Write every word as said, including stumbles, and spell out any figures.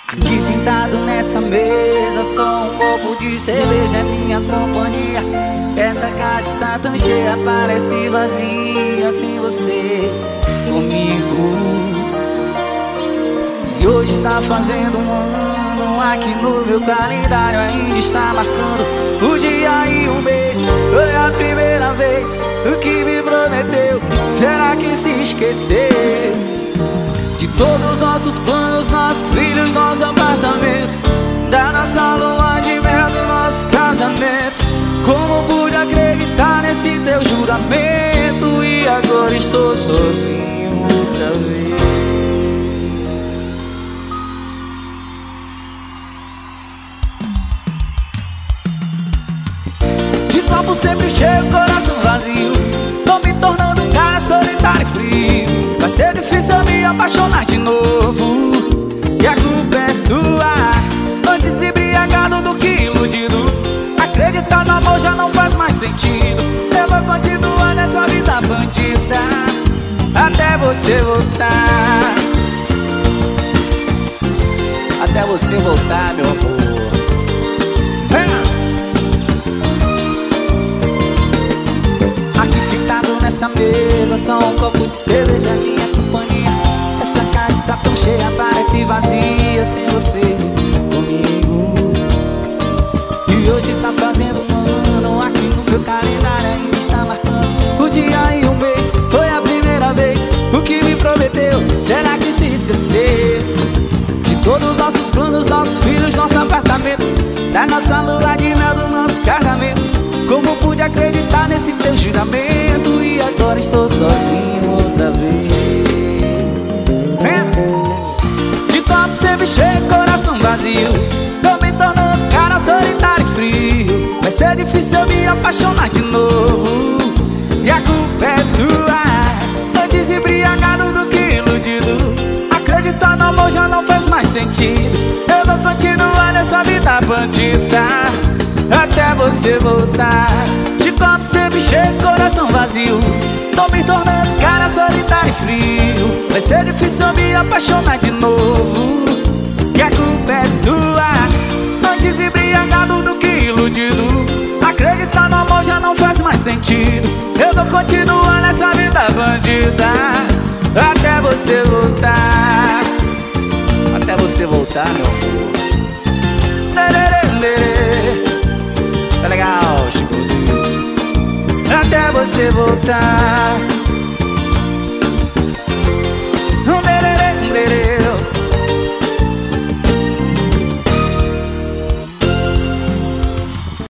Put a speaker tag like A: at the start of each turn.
A: Aqui sentado nessa mesa, só um copo de cerveja é minha companhia. Essa casa está tão cheia, parece vazia sem você comigo. E hoje está fazendo um ano, aqui no meu calendário ainda está marcando o dia e o mês. Foi a primeira vez o que me prometeu. Será que se esqueceu de todos os nossos planos, nossos filhos, nosso apartamento, da nossa lua de mel, do nosso casamento? Como pude acreditar nesse teu juramento? E agora estou sozinho outra vez. De copo sempre cheio, coração vazio, tô me tornando um cara solitário e frio. Vai ser difícil eu me apaixonar de novo, e a culpa é sua. Antes embriagado do que iludido, acreditar no amor já não faz mais sentido. Eu vou continuar nessa vida bandida até você voltar. Até você voltar, meu amor. Venha! Aqui sentado nessa mesa, só um copo de cerveja é minha companhia. Essa casa está tão cheia, parece vazia sem você comigo. E hoje tá fazendo um ano, aqui no meu calendário ainda está marcando o dia e o mês. Foi a primeira vez o que me prometeu. Será que se esqueceu de todos os nossos planos, nossos filhos, nosso apartamento, da nossa lua de mel, do nosso casamento? Como pude acreditar nesse teu juramento? E agora estou sozinho outra vez. De copo sempre cheio, coração vazio, tô me tornando cara solitário e frio. Vai ser difícil eu me apaixonar de novo, e a culpa é sua. Antes embriagado do que iludido, acreditar no amor já não faz mais sentido. Eu vou continuar nessa vida bandida até você voltar. De copo sempre cheio, coração vazio, tô me tornando cara solitário e frio. Vai ser difícil eu me apaixonar de novo, e a culpa é sua. Antes embriagado do que iludido, acreditar no amor já não faz mais sentido. Eu vou continuar nessa vida bandida até você voltar. Até você voltar, meu amor. Tá legal, Chico? Até você voltar.